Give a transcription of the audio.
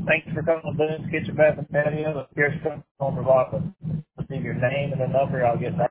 Thanks for coming to Boone's Kitchen Bath and Patio. Here's Home Remodeling. Leave your name and the number. I'll get back.